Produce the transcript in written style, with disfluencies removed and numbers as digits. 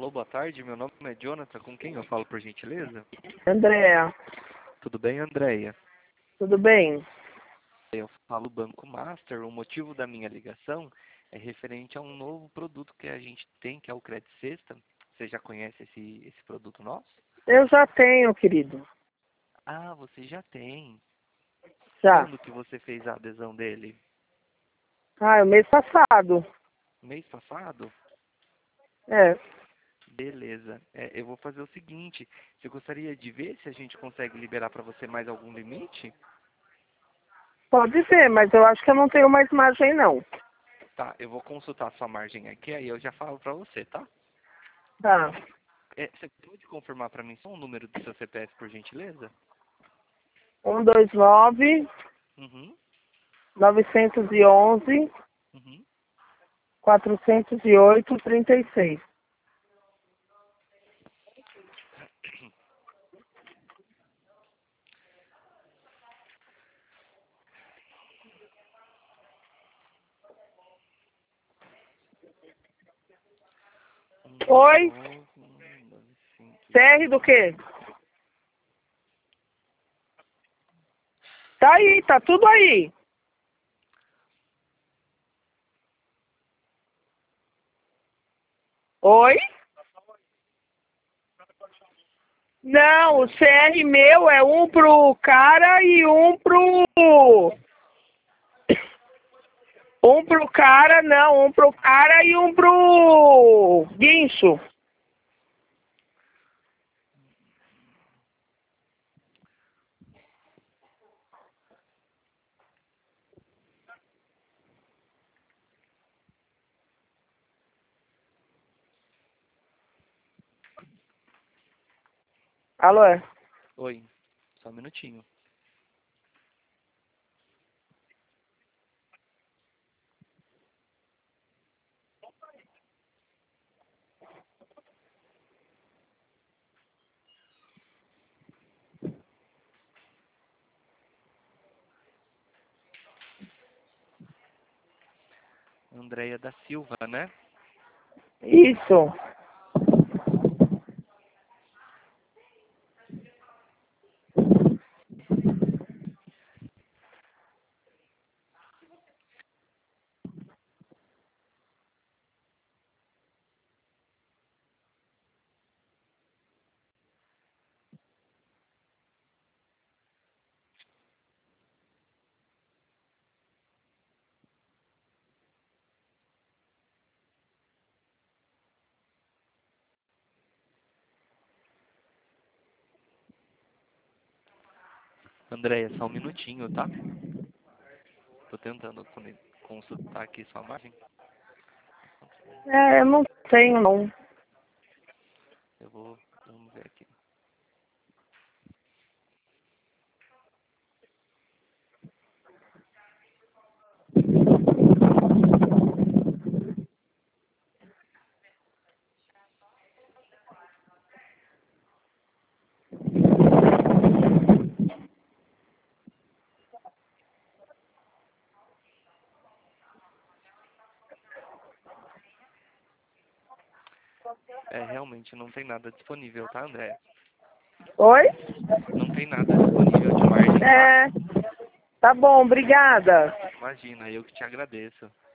Alô, boa tarde. Meu nome é Jonathan. Com quem eu falo, por gentileza? Andréa, Tudo bem, Andréia? tudo bem? Eu falo Banco Master. O motivo da minha ligação é referente a um novo produto que a gente tem, que é o Credit Sexta. Você já conhece esse produto nosso? Eu já tenho, querido. Ah, você já tem. Já. Quando que você fez a adesão dele? Ah, é o mês passado. Mês passado? É. Beleza. Eu vou fazer o seguinte. Você gostaria de ver se a gente consegue liberar para você mais algum limite? Pode ser, mas eu acho que eu não tenho mais margem, não. Tá, eu vou consultar a sua margem aqui, aí eu já falo para você, tá? Tá. Você pode confirmar para mim só o número do seu CPF, por gentileza? 129 Uhum, 911 uhum. 408 36. Oi? 129, CR do 905. quê? Tá aí, tá tudo aí. Oi? Não, o CR meu é um pro cara e um pro... Um pro cara, não, um pro cara e um pro guincho. Alô? Oi, só um minutinho. Andréia da Silva, né? Isso. Andréia, só um minutinho, tá? Tô tentando consultar aqui sua margem. É, eu não tenho, não. Vamos ver aqui. Realmente não tem nada disponível, tá, Andréia? Oi? Não tem nada disponível de margem, tá? É, tá bom, obrigada. Imagina, eu que te agradeço.